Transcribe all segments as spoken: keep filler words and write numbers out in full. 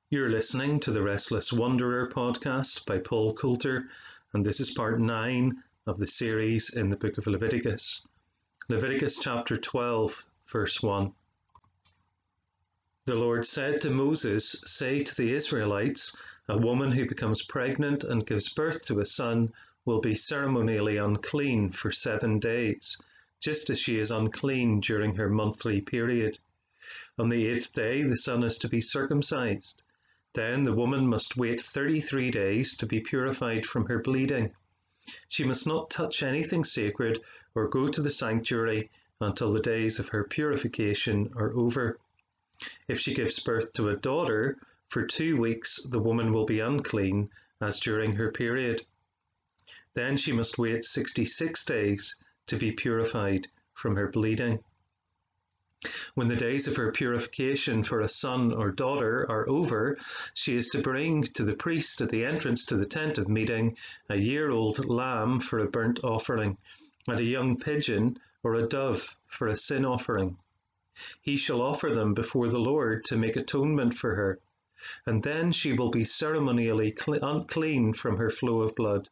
You're listening to the Restless Wanderer podcast by Paul Coulter, and this is part nine of the series in the book of Leviticus. Leviticus chapter twelve, verse one. The Lord said to Moses, "Say to the Israelites, a woman who becomes pregnant and gives birth to a son will be ceremonially unclean for seven days, just as she is unclean during her monthly period. On the eighth day, the son is to be circumcised. Then the woman must wait thirty-three days to be purified from her bleeding. She must not touch anything sacred or go to the sanctuary until the days of her purification are over. If she gives birth to a daughter, for two weeks the woman will be unclean as during her period. Then she must wait sixty-six days to be purified from her bleeding. When the days of her purification for a son or daughter are over, she is to bring to the priest at the entrance to the tent of meeting a year-old lamb for a burnt offering, and a young pigeon or a dove for a sin offering. He shall offer them before the Lord to make atonement for her, and then she will be ceremonially unclean from her flow of blood.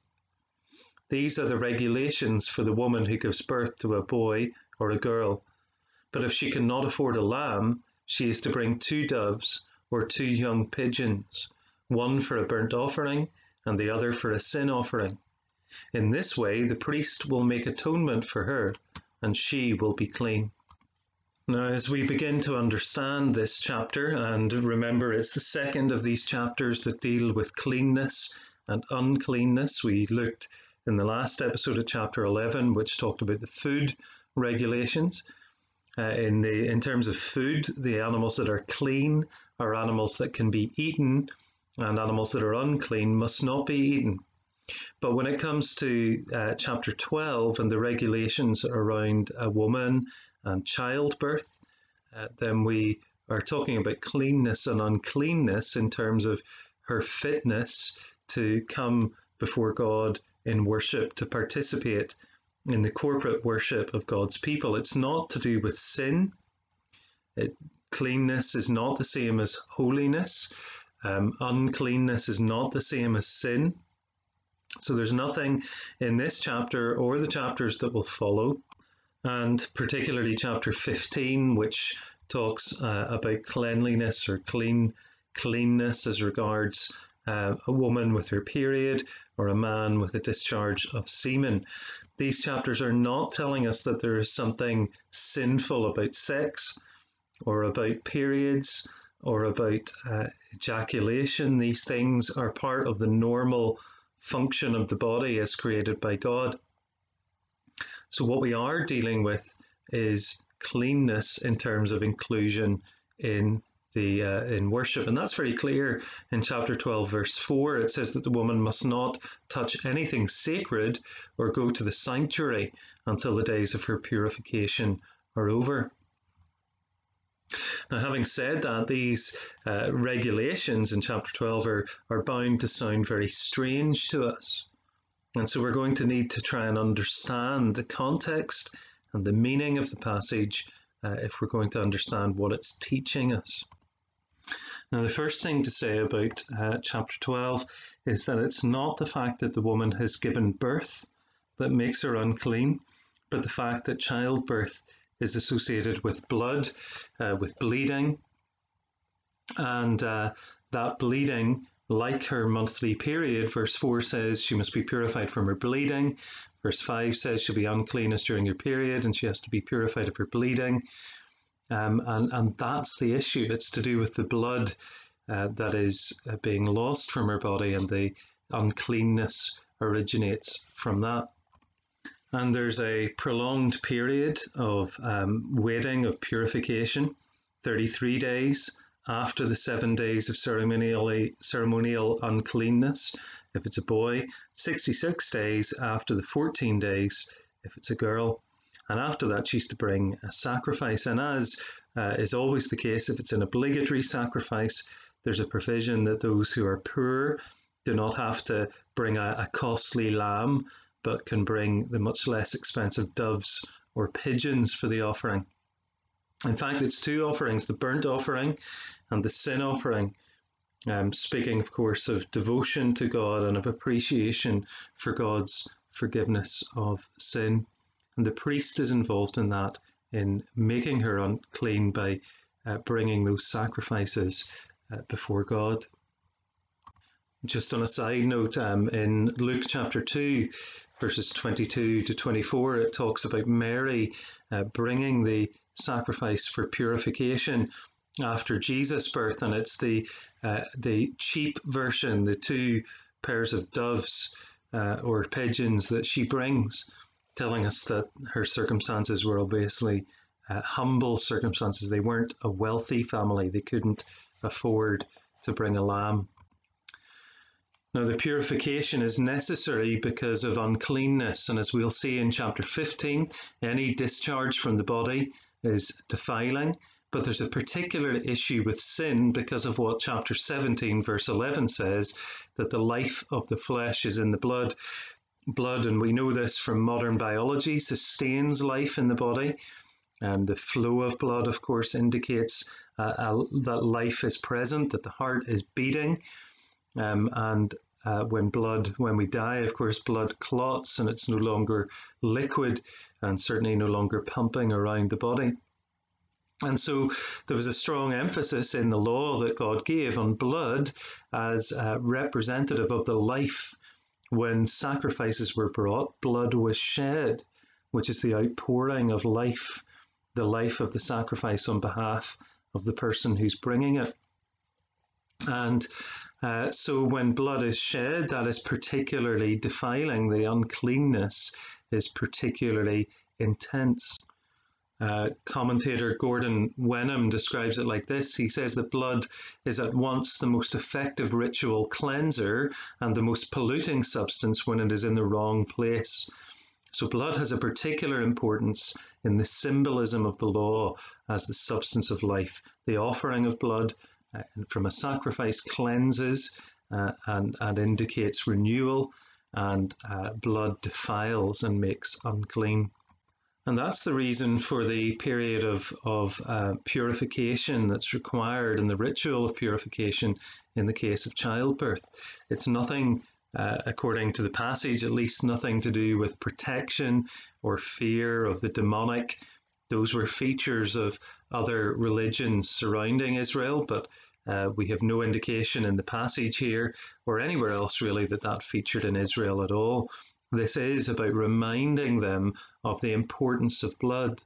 These are the regulations for the woman who gives birth to a boy or a girl. But if she cannot afford a lamb, she is to bring two doves or two young pigeons, one for a burnt offering and the other for a sin offering. In this way, the priest will make atonement for her, and she will be clean. Now, as we begin to understand this chapter, and remember it's the second of these chapters that deal with cleanness and uncleanness. We looked in the last episode of chapter eleven, which talked about the food regulations. Uh, in the in terms of food, the animals that are clean are animals that can be eaten, and animals that are unclean must not be eaten. But when it comes to uh, chapter twelve and the regulations around a woman and childbirth, uh, then we are talking about cleanness and uncleanness in terms of her fitness to come before God in worship, to participate in the corporate worship of God's people. It's not to do with sin. It, cleanness is not the same as holiness. Um, uncleanness is not the same as sin. So there's nothing in this chapter or the chapters that will follow, and particularly chapter fifteen, which talks uh, about cleanliness or clean cleanness as regards Uh, a woman with her period or a man with a discharge of semen. These chapters are not telling us that there is something sinful about sex or about periods or about uh, ejaculation. These things are part of the normal function of the body as created by God. So what we are dealing with is cleanness in terms of inclusion in The, uh, in worship. And that's very clear in chapter twelve, verse four. It says that the woman must not touch anything sacred or go to the sanctuary until the days of her purification are over. Now, having said that, these uh, regulations in chapter twelve are, are bound to sound very strange to us. And so we're going to need to try and understand the context and the meaning of the passage uh, if we're going to understand what it's teaching us. Now, the first thing to say about uh, chapter twelve is that it's not the fact that the woman has given birth that makes her unclean, but the fact that childbirth is associated with blood, uh, with bleeding, and uh, that bleeding, like her monthly period, verse four says she must be purified from her bleeding, verse five says she'll be unclean as during her period and she has to be purified of her bleeding. Um, and, and that's the issue. It's to do with the blood uh, that is uh, being lost from her body, and the uncleanness originates from that. And there's a prolonged period of um, waiting, of purification, thirty-three days after the seven days of ceremonial, ceremonial uncleanness, if it's a boy, sixty-six days after the fourteen days, if it's a girl. And after that, she's to bring a sacrifice. And as uh, is always the case, if it's an obligatory sacrifice, there's a provision that those who are poor do not have to bring a, a costly lamb, but can bring the much less expensive doves or pigeons for the offering. In fact, it's two offerings, the burnt offering and the sin offering. um, speaking, of course, of devotion to God and of appreciation for God's forgiveness of sin. And the priest is involved in that, in making her unclean by uh, bringing those sacrifices uh, before God. Just on a side note, um, in Luke chapter two, verses twenty-two to twenty-four, it talks about Mary uh, bringing the sacrifice for purification after Jesus' birth, and it's the uh, the cheap version, the two pairs of doves uh, or pigeons that she brings, telling us that her circumstances were obviously uh, humble circumstances. They weren't a wealthy family; they couldn't afford to bring a lamb. Now, the purification is necessary because of uncleanness, and as we'll see in chapter fifteen, any discharge from the body is defiling, but there's a particular issue with sin because of what chapter seventeen, verse eleven says, that the life of the flesh is in the blood. Blood, and we know this from modern biology, sustains life in the body, and the flow of blood, of course, indicates uh, uh, that life is present, that the heart is beating. Um, and uh, when blood, when we die, of course, blood clots and it's no longer liquid and certainly no longer pumping around the body. And so there was a strong emphasis in the law that God gave on blood as uh, representative of the life. When sacrifices were brought, blood was shed, which is the outpouring of life, the life of the sacrifice on behalf of the person who's bringing it. And Uh, so when blood is shed, that is particularly defiling. The uncleanness is particularly intense. Uh, commentator Gordon Wenham describes it like this. He says that blood is at once the most effective ritual cleanser and the most polluting substance when it is in the wrong place. So blood has a particular importance in the symbolism of the law as the substance of life. The offering of blood Uh, from a sacrifice cleanses uh, and, and indicates renewal, and uh, blood defiles and makes unclean. And that's the reason for the period of, of uh, purification that's required in the ritual of purification in the case of childbirth. It's nothing, uh, according to the passage, at least nothing to do with protection or fear of the demonic. Those were features of other religions surrounding Israel, but uh, we have no indication in the passage here or anywhere else really that that featured in Israel at all. This is about reminding them of the importance of blood.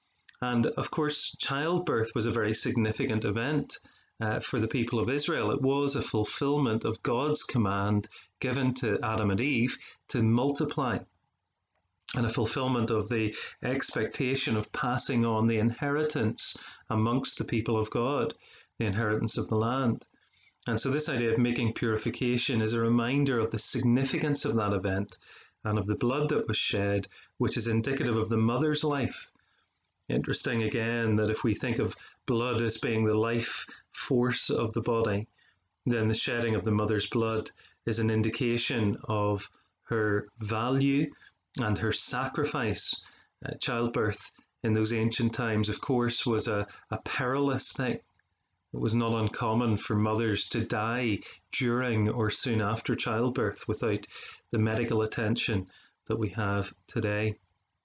And of course, childbirth was a very significant event uh, for the people of Israel. It was a fulfillment of God's command given to Adam and Eve to multiply, and a fulfillment of the expectation of passing on the inheritance amongst the people of God, the inheritance of the land. And so this idea of making purification is a reminder of the significance of that event and of the blood that was shed, which is indicative of the mother's life. Interesting again that if we think of blood as being the life force of the body, then the shedding of the mother's blood is an indication of her value and her sacrifice. Uh, childbirth in those ancient times, of course, was a, a perilous thing. It was not uncommon for mothers to die during or soon after childbirth without the medical attention that we have today.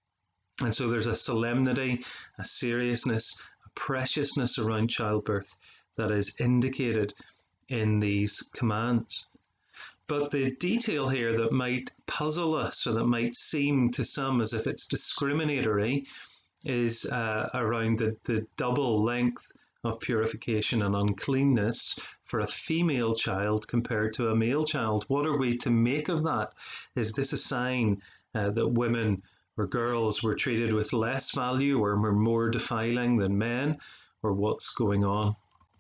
And so there's a solemnity, a seriousness, a preciousness around childbirth that is indicated in these commands. But the detail here that might puzzle us, or that might seem to some as if it's discriminatory, is uh, around the, the double length of purification and uncleanness for a female child compared to a male child. What are we to make of that? Is this a sign uh, that women or girls were treated with less value or were more defiling than men, or what's going on?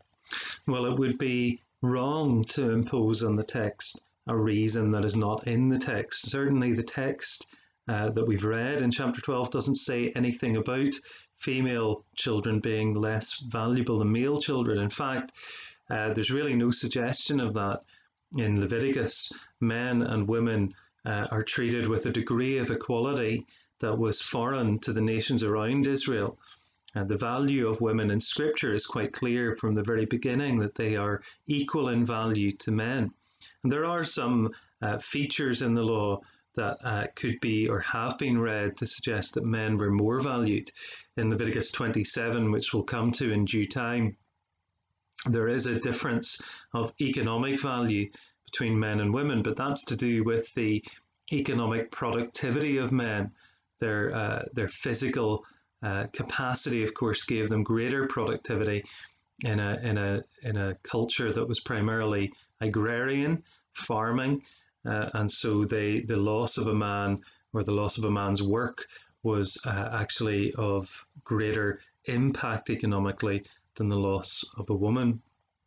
Well, it would be wrong to impose on the text a reason that is not in the text. Certainly the text uh, that we've read in chapter twelve doesn't say anything about female children being less valuable than male children. In fact, uh, there's really no suggestion of that in Leviticus. Men and women uh, are treated with a degree of equality that was foreign to the nations around Israel. And the value of women in Scripture is quite clear from the very beginning, that they are equal in value to men. And there are some uh, features in the law that uh, could be or have been read to suggest that men were more valued. In Leviticus twenty-seven, which we'll come to in due time, there is a difference of economic value between men and women, but that's to do with the economic productivity of men. Their, uh, their physical uh, capacity, of course, gave them greater productivity in a, in a, in a culture that was primarily agrarian, farming, uh, and so they, the loss of a man or the loss of a man's work was uh, actually of greater impact economically than the loss of a woman.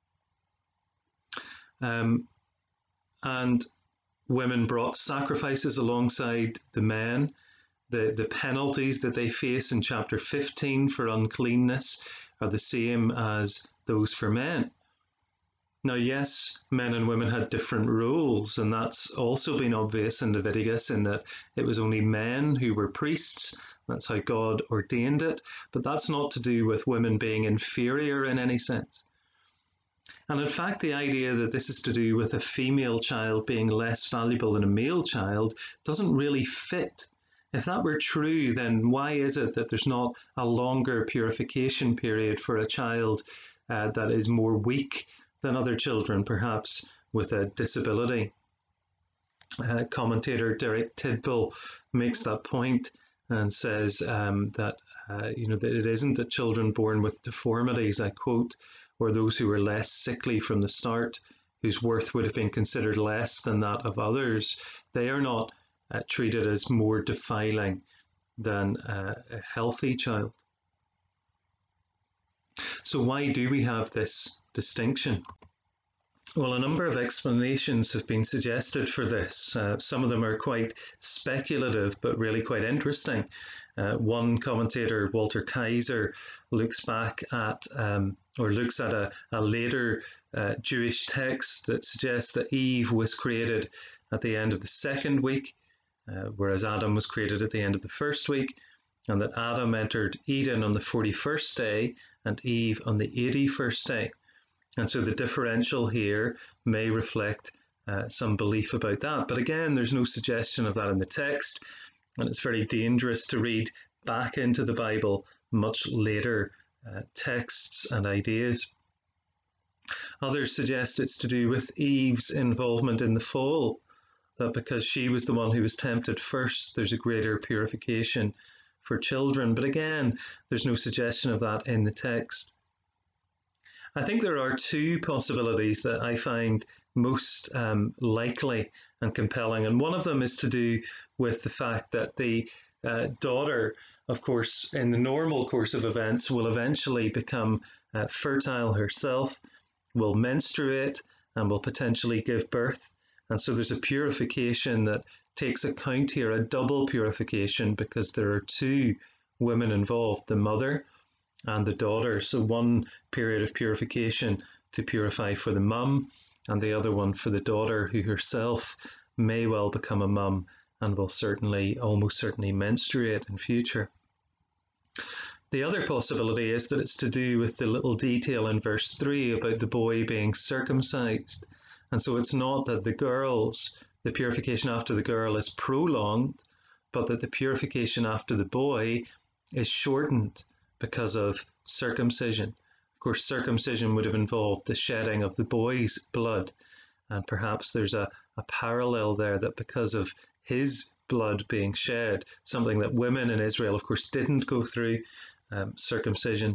Um, and women brought sacrifices alongside the men. The, the penalties that they face in chapter fifteen for uncleanness are the same as those for men. Now, yes, men and women had different roles, and that's also been obvious in Leviticus, in that it was only men who were priests. That's how God ordained it, but that's not to do with women being inferior in any sense. And in fact, the idea that this is to do with a female child being less valuable than a male child doesn't really fit. If that were true, then why is it that there's not a longer purification period for a child uh, that is more weak than other children, perhaps with a disability? Uh, commentator Derek Tidball makes that point and says um, that uh, you know that it isn't that children born with deformities, I quote, or those who were less sickly from the start, whose worth would have been considered less than that of others, they are not uh, treated as more defiling than uh, a healthy child. So why do we have this distinction? Well, a number of explanations have been suggested for this. Uh, some of them are quite speculative, but really quite interesting. Uh, one commentator, Walter Kaiser, looks back at, um, or looks at a, a later uh, Jewish text that suggests that Eve was created at the end of the second week, uh, whereas Adam was created at the end of the first week, and that Adam entered Eden on the forty-first day and Eve on the eighty-first day. And so the differential here may reflect uh, some belief about that. But again, there's no suggestion of that in the text, and it's very dangerous to read back into the Bible much later uh, texts and ideas. Others suggest it's to do with Eve's involvement in the fall, that because she was the one who was tempted first, there's a greater purification for children. But again, there's no suggestion of that in the text. I think there are two possibilities that I find most um, likely and compelling, and one of them is to do with the fact that the uh, daughter, of course, in the normal course of events, will eventually become uh, fertile herself, will menstruate, and will potentially give birth. And so there's a purification that takes account here, a double purification, because there are two women involved, the mother and the daughter. So one period of purification to purify for the mum, and the other one for the daughter, who herself may well become a mum and will certainly, almost certainly, menstruate in future. The other possibility is that it's to do with the little detail in verse three about the boy being circumcised. And so it's not that the girls, the purification after the girl is prolonged, but that the purification after the boy is shortened because of circumcision. Of course, circumcision would have involved the shedding of the boy's blood, and perhaps there's a, a parallel there, that because of his blood being shed, something that women in Israel, of course, didn't go through, um, circumcision,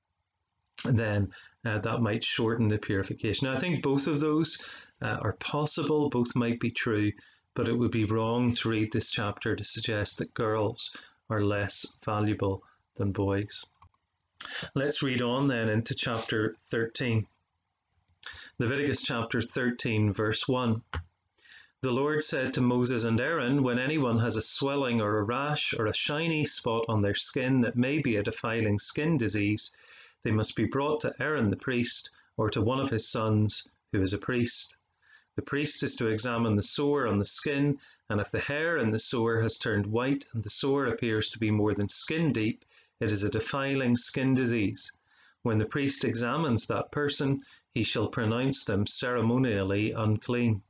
then uh, that might shorten the purification. Now, I think both of those uh, are possible, both might be true, but it would be wrong to read this chapter to suggest that girls are less valuable than boys. Let's read on then into chapter thirteen. Leviticus chapter thirteen, verse one. The Lord said to Moses and Aaron, when anyone has a swelling or a rash or a shiny spot on their skin that may be a defiling skin disease, they must be brought to Aaron the priest, or to one of his sons who is a priest. The priest is to examine the sore on the skin, and if the hair in the sore has turned white and the sore appears to be more than skin deep, It is a defiling skin disease. When the priest examines that person, he shall pronounce them ceremonially unclean.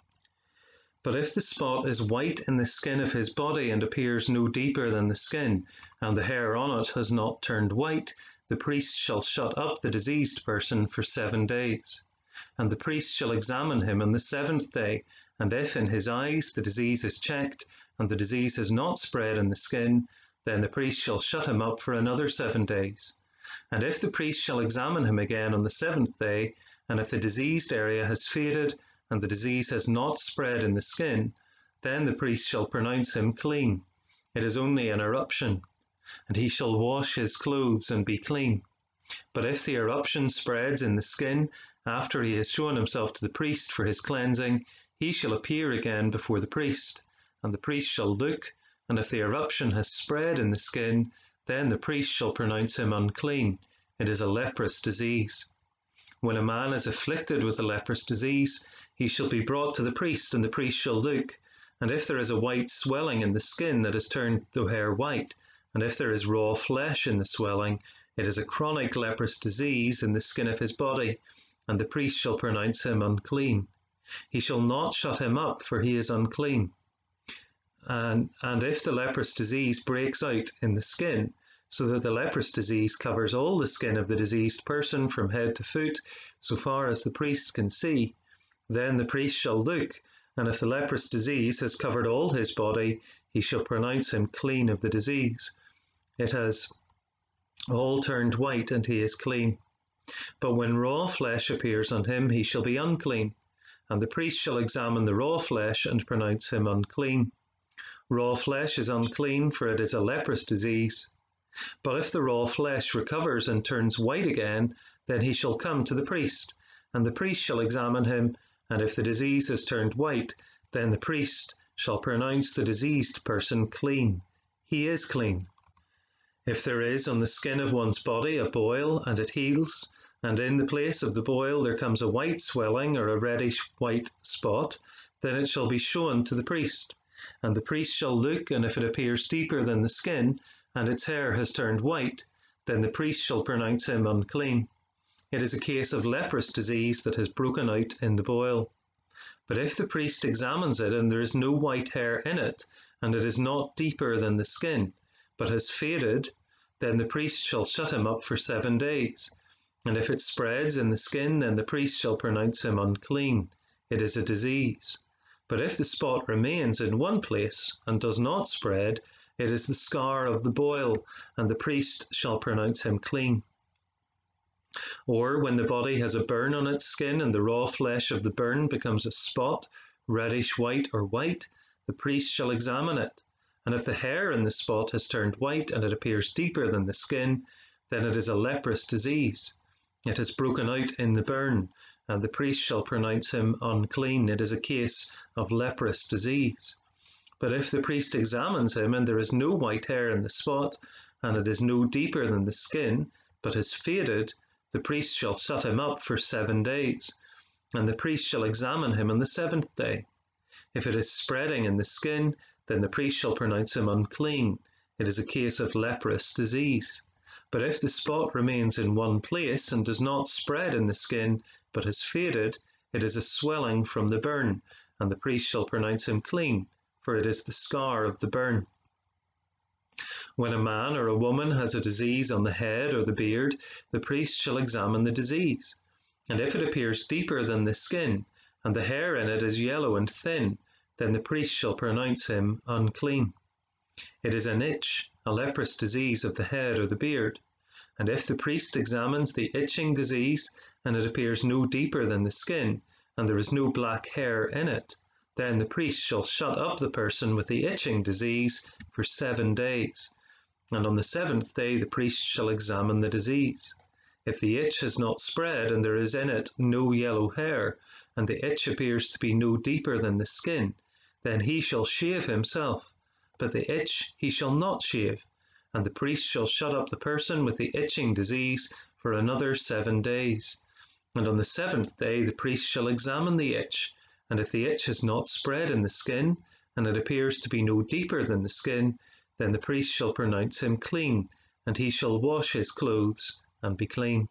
But if the spot is white in the skin of his body and appears no deeper than the skin, and the hair on it has not turned white, the priest shall shut up the diseased person for seven days. And the priest shall examine him on the seventh day, and if in his eyes the disease is checked, and the disease has not spread in the skin, then the priest shall shut him up for another seven days. And if the priest shall examine him again on the seventh day, and if the diseased area has faded, and the disease has not spread in the skin, then the priest shall pronounce him clean. It is only an eruption, and he shall wash his clothes and be clean. But if the eruption spreads in the skin, after he has shown himself to the priest for his cleansing, he shall appear again before the priest, and the priest shall look, and if the eruption has spread in the skin, then the priest shall pronounce him unclean. It is a leprous disease. When a man is afflicted with a leprous disease, he shall be brought to the priest, and the priest shall look, and if there is a white swelling in the skin that has turned the hair white, and if there is raw flesh in the swelling, it is a chronic leprous disease in the skin of his body, and the priest shall pronounce him unclean. He shall not shut him up, for he is unclean. And, and if the leprous disease breaks out in the skin, so that the leprous disease covers all the skin of the diseased person from head to foot, so far as the priest can see, then the priest shall look, and if the leprous disease has covered all his body, he shall pronounce him clean of the disease. It has all turned white, and he is clean. But when raw flesh appears on him, he shall be unclean, and the priest shall examine the raw flesh and pronounce him unclean. Raw flesh is unclean, for it is a leprous disease. But if the raw flesh recovers and turns white again, then he shall come to the priest, and the priest shall examine him, and if the disease has turned white, then the priest shall pronounce the diseased person clean. He is clean. If there is on the skin of one's body a boil, and it heals, and in the place of the boil there comes a white swelling or a reddish-white spot, then it shall be shown to the priest. And the priest shall look, and if it appears deeper than the skin, and its hair has turned white, then the priest shall pronounce him unclean. It is a case of leprous disease that has broken out in the boil. But if the priest examines it, and there is no white hair in it, and it is not deeper than the skin, but has faded, then the priest shall shut him up for seven days. And if it spreads in the skin, then the priest shall pronounce him unclean. It is a disease. But if the spot remains in one place and does not spread, it is the scar of the boil, and the priest shall pronounce him clean. Or when the body has a burn on its skin, and the raw flesh of the burn becomes a spot, reddish white or white, the priest shall examine it. And if the hair in the spot has turned white, and it appears deeper than the skin, then it is a leprous disease. It has broken out in the burn, and the priest shall pronounce him unclean. It is a case of leprous disease. But if the priest examines him, and there is no white hair in the spot, and it is no deeper than the skin, but has faded, the priest shall shut him up for seven days, and the priest shall examine him on the seventh day. If it is spreading in the skin, then the priest shall pronounce him unclean. It is a case of leprous disease. But if the spot remains in one place and does not spread in the skin, but has faded, it is a swelling from the burn, and the priest shall pronounce him clean, for it is the scar of the burn. When a man or a woman has a disease on the head or the beard, the priest shall examine the disease. And if it appears deeper than the skin, and the hair in it is yellow and thin, then the priest shall pronounce him unclean. It is an itch, a leprous disease of the head or the beard. And if the priest examines the itching disease, and it appears no deeper than the skin, and there is no black hair in it, then the priest shall shut up the person with the itching disease for seven days. And on the seventh day the priest shall examine the disease. If the itch has not spread, and there is in it no yellow hair, and the itch appears to be no deeper than the skin, then he shall shave himself, but the itch he shall not shave, and the priest shall shut up the person with the itching disease for another seven days. And on the seventh day the priest shall examine the itch, and if the itch has not spread in the skin, and it appears to be no deeper than the skin, then the priest shall pronounce him clean, and he shall wash his clothes and be clean.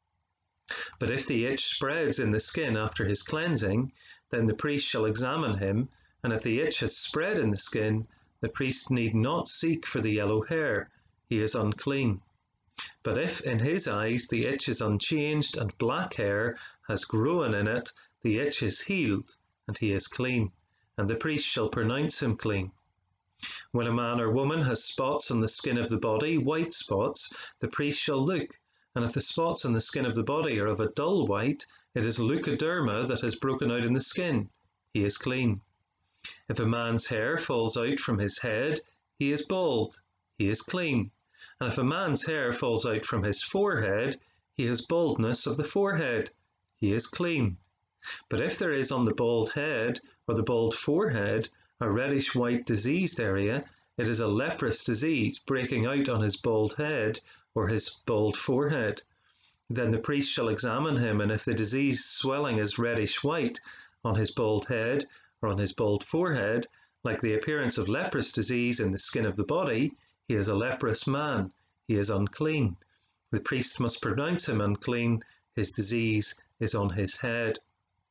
But if the itch spreads in the skin after his cleansing, then the priest shall examine him, and if the itch has spread in the skin, the priest need not seek for the yellow hair, he is unclean. But if in his eyes the itch is unchanged and black hair has grown in it, the itch is healed, and he is clean, and the priest shall pronounce him clean. When a man or woman has spots on the skin of the body, white spots, the priest shall look, and if the spots on the skin of the body are of a dull white, it is leukoderma that has broken out in the skin. He is clean. If a man's hair falls out from his head, he is bald. He is clean. And if a man's hair falls out from his forehead, he has baldness of the forehead. He is clean. But if there is on the bald head or the bald forehead a reddish-white diseased area, it is a leprous disease breaking out on his bald head or his bald forehead. Then the priest shall examine him, and if the diseased swelling is reddish-white on his bald head or on his bald forehead, like the appearance of leprous disease in the skin of the body, he is a leprous man. He is unclean. The priest must pronounce him unclean. His disease is on his head.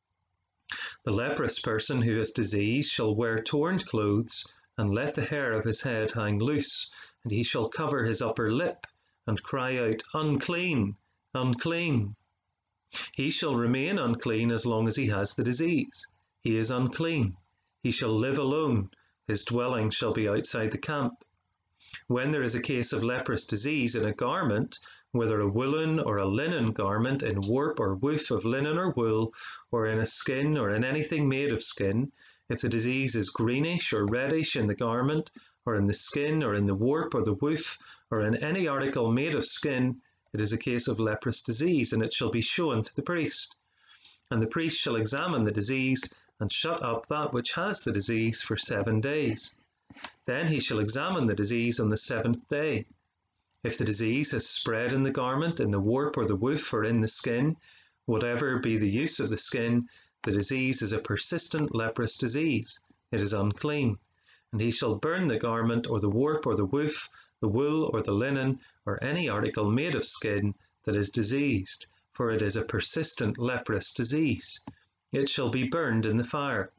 The leprous person who has disease shall wear torn clothes, and let the hair of his head hang loose, and he shall cover his upper lip, and cry out, Unclean, unclean. He shall remain unclean as long as he has the disease. He is unclean. He shall live alone. His dwelling shall be outside the camp. When there is a case of leprous disease in a garment, whether a woolen or a linen garment, in warp or woof of linen or wool, or in a skin or in anything made of skin, if the disease is greenish or reddish in the garment, or in the skin, or in the warp or the woof, or in any article made of skin, it is a case of leprous disease, and it shall be shown to the priest. And the priest shall examine the disease, and shut up that which has the disease for seven days. Then he shall examine the disease on the seventh day. If the disease has spread in the garment, in the warp or the woof, or in the skin, whatever be the use of the skin, the disease is a persistent leprous disease. It is unclean. And he shall burn the garment, or the warp, or the woof, the wool, or the linen, or any article made of skin that is diseased, for it is a persistent leprous disease. It shall be burned in the fire.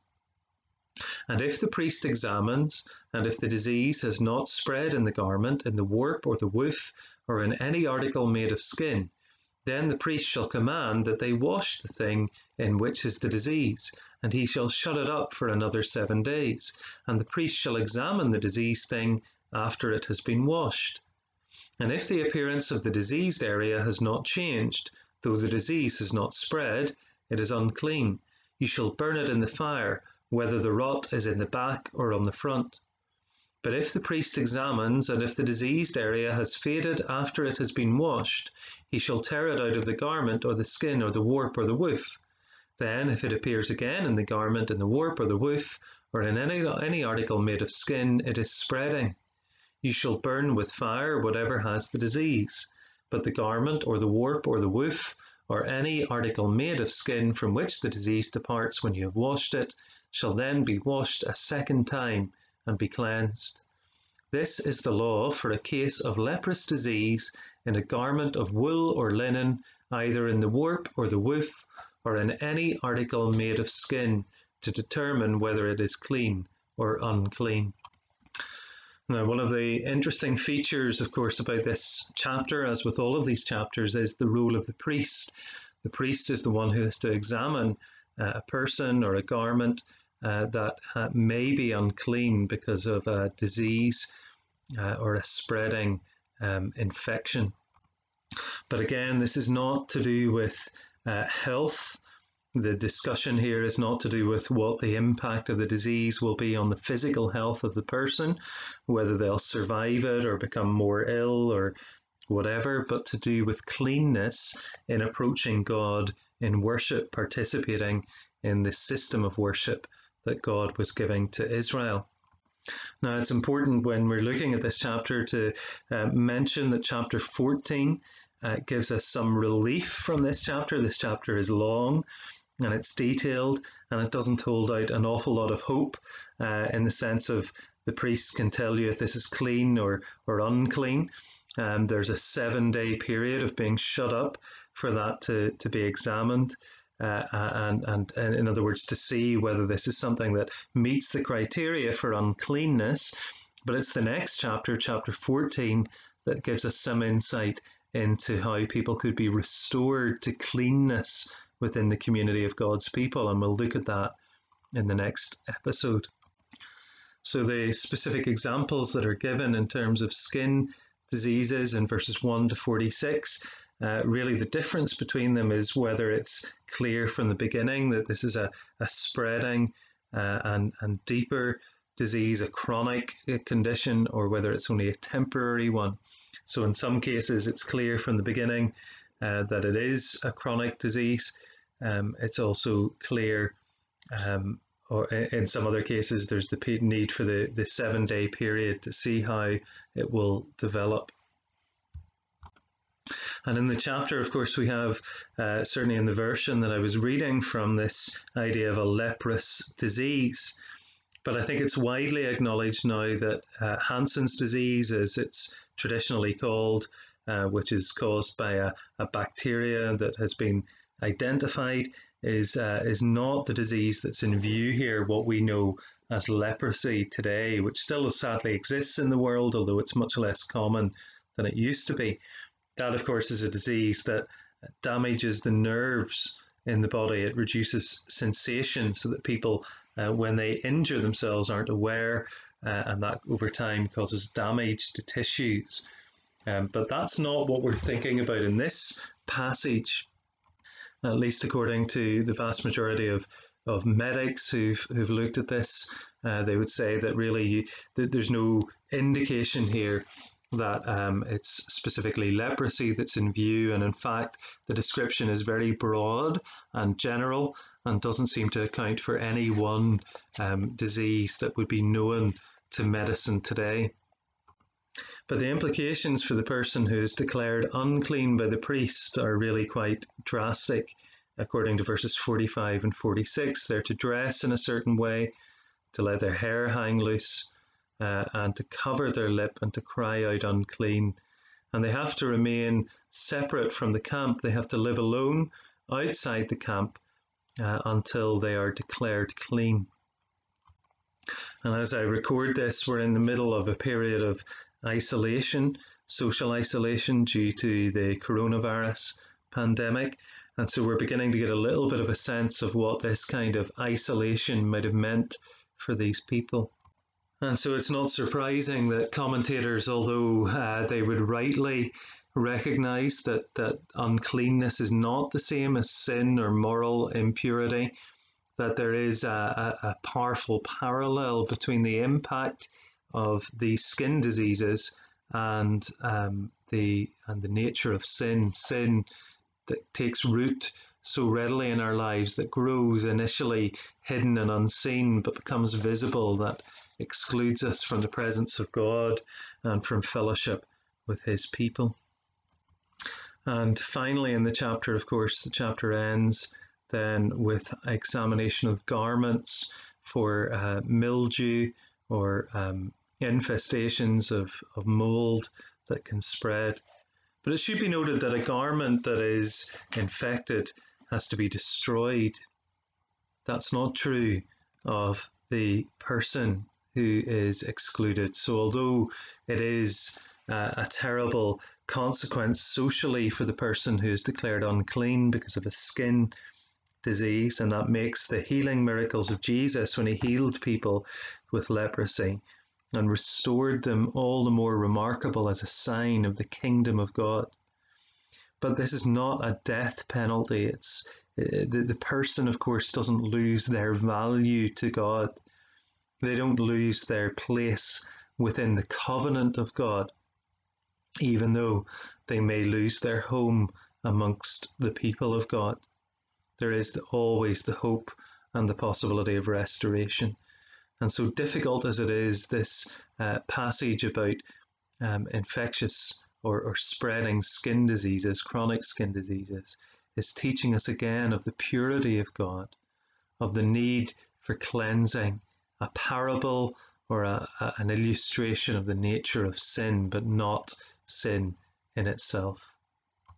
And if the priest examines, and if the disease has not spread in the garment, in the warp or the woof, or in any article made of skin, then the priest shall command that they wash the thing in which is the disease, and he shall shut it up for another seven days, and the priest shall examine the diseased thing after it has been washed. And if the appearance of the diseased area has not changed, though the disease has not spread, it is unclean. You shall burn it in the fire, whether the rot is in the back or on the front. But if the priest examines, and if the diseased area has faded after it has been washed, he shall tear it out of the garment, or the skin, or the warp, or the woof. Then, if it appears again in the garment, in the warp, or the woof, or in any, any article made of skin, it is spreading. You shall burn with fire whatever has the disease. But the garment, or the warp, or the woof, or any article made of skin from which the disease departs when you have washed it, shall then be washed a second time and be cleansed. This is the law for a case of leprous disease in a garment of wool or linen, either in the warp or the woof, or in any article made of skin, to determine whether it is clean or unclean. Now, one of the interesting features, of course, about this chapter, as with all of these chapters, is the role of the priest. The priest is the one who has to examine uh, a person or a garment uh, that uh, may be unclean because of a disease uh, or a spreading um, infection. But again, this is not to do with uh, health. The discussion here is not to do with what the impact of the disease will be on the physical health of the person, whether they'll survive it or become more ill or whatever, but to do with cleanness in approaching God in worship, participating in the system of worship that God was giving to Israel. Now, it's important when we're looking at this chapter to uh, mention that chapter fourteen uh, gives us some relief from this chapter. This chapter is long and it's detailed, and it doesn't hold out an awful lot of hope uh, in the sense of the priests can tell you if this is clean or, or unclean. Um, there's a seven-day period of being shut up for that to, to be examined. Uh, and, and, and in other words, to see whether this is something that meets the criteria for uncleanness. But it's the next chapter, chapter fourteen, that gives us some insight into how people could be restored to cleanness within the community of God's people. And we'll look at that in the next episode. So the specific examples that are given in terms of skin diseases in verses one to forty-six, uh, really the difference between them is whether it's clear from the beginning that this is a, a spreading uh, and, and deeper disease, a chronic condition, or whether it's only a temporary one. So in some cases, it's clear from the beginning uh, that it is a chronic disease. Um, it's also clear, um, or in some other cases, there's the need for the, the seven-day period to see how it will develop. And in the chapter, of course, we have, uh, certainly in the version that I was reading from, this idea of a leprous disease. But I think it's widely acknowledged now that uh, Hansen's disease, as it's traditionally called, uh, which is caused by a, a bacteria that has been identified, is uh, is not the disease that's in view here, what we know as leprosy today, which still sadly exists in the world, although it's much less common than it used to be. That, of course, is a disease that damages the nerves in the body. It reduces sensation so that people, uh, when they injure themselves, aren't aware, uh, and that over time causes damage to tissues. Um, but that's not what we're thinking about in this passage, at least according to the vast majority of, of medics who've, who've looked at this. Uh, they would say that really you, that there's no indication here that um, it's specifically leprosy that's in view, and in fact the description is very broad and general and doesn't seem to account for any one um, disease that would be known to medicine today. But the implications for the person who is declared unclean by the priest are really quite drastic. According to verses forty-five and forty-six, they're to dress in a certain way, to let their hair hang loose, Uh, and to cover their lip and to cry out unclean. And they have to remain separate from the camp. They have to live alone outside the camp uh, until they are declared clean. And as I record this, we're in the middle of a period of isolation, social isolation due to the coronavirus pandemic. And so we're beginning to get a little bit of a sense of what this kind of isolation might have meant for these people. And so it's not surprising that commentators, although uh, they would rightly recognize that, that uncleanness is not the same as sin or moral impurity, that there is a, a, a powerful parallel between the impact of these skin diseases and um, the and the nature of sin. Sin that takes root so readily in our lives, that grows initially hidden and unseen, but becomes visible, that excludes us from the presence of God and from fellowship with his people. And finally in the chapter, of course, the chapter ends then with examination of garments for uh, mildew or um, infestations of, of mold that can spread. But it should be noted that a garment that is infected has to be destroyed. That's not true of the person who is excluded. So although it is uh, a terrible consequence socially for the person who is declared unclean because of a skin disease, and that makes the healing miracles of Jesus when he healed people with leprosy and restored them all the more remarkable as a sign of the kingdom of God. But this is not a death penalty. It's the, the person, of course, doesn't lose their value to God. They don't lose their place within the covenant of God, even though they may lose their home amongst the people of God. There is always the hope and the possibility of restoration. And so difficult as it is, this uh, passage about um, infectious or, or spreading skin diseases, chronic skin diseases, is teaching us again of the purity of God, of the need for cleansing, a parable or a, a, an illustration of the nature of sin, but not sin in itself.